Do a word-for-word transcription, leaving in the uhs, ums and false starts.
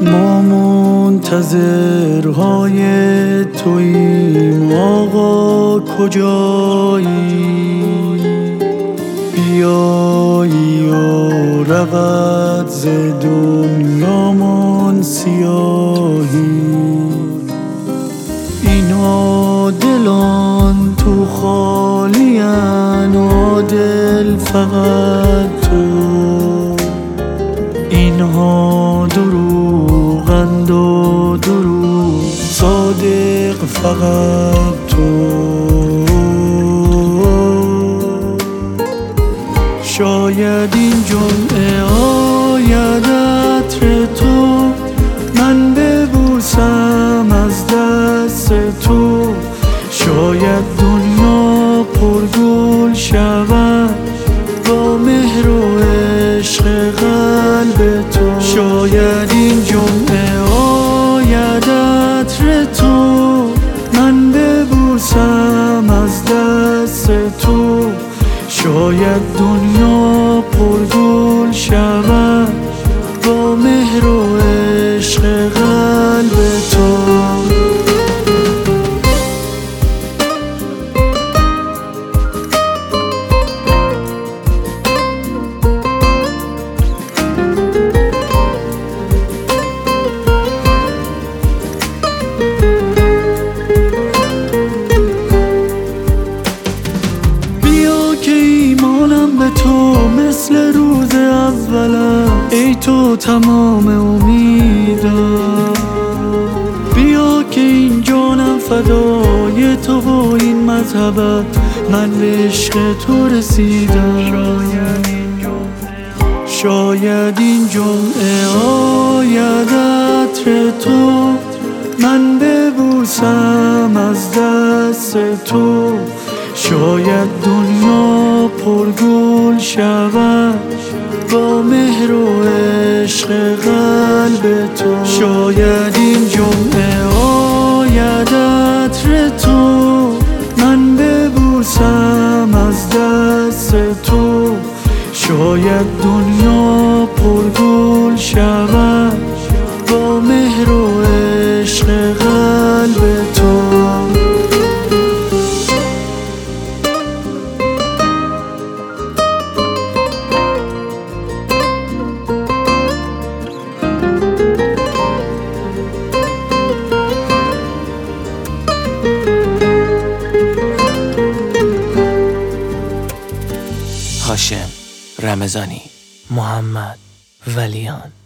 ما منتظرهای توییم آقا کجایی؟ بیایی و رود ز دنیامان سیاهی. اینا دلان تو خالین و دل فقط تو، اینها دروغند و دروغ صادق فقط تو. شاید این جمعه آید عطر تو، من ببوسم از دست تو. شاید دنیا پرگل شود با مهر و عشق قلب تو. شاید این جمعه آید عطر تو، من ببوسم از دست تو. شاید دنیا پرگل شود با مهر و عشق قلب تو. به تو مثل روز اولم، ای تو تمام امیدم. بیا که این جانم فدای تو و این مذهبت، من به عشق تو رسیدم. شاید این جمعه آید عطر تو، من ببوسم از دست تو. شاید دنیا پرگل شود با مهر و عشق قلب تو. شاید این جمعه آید عطر تو، من ببوسم از دست تو. شاید دنیا پرگل شود با مهر و عشق قلب تو. هاشم رمضانی، محمد ولیان.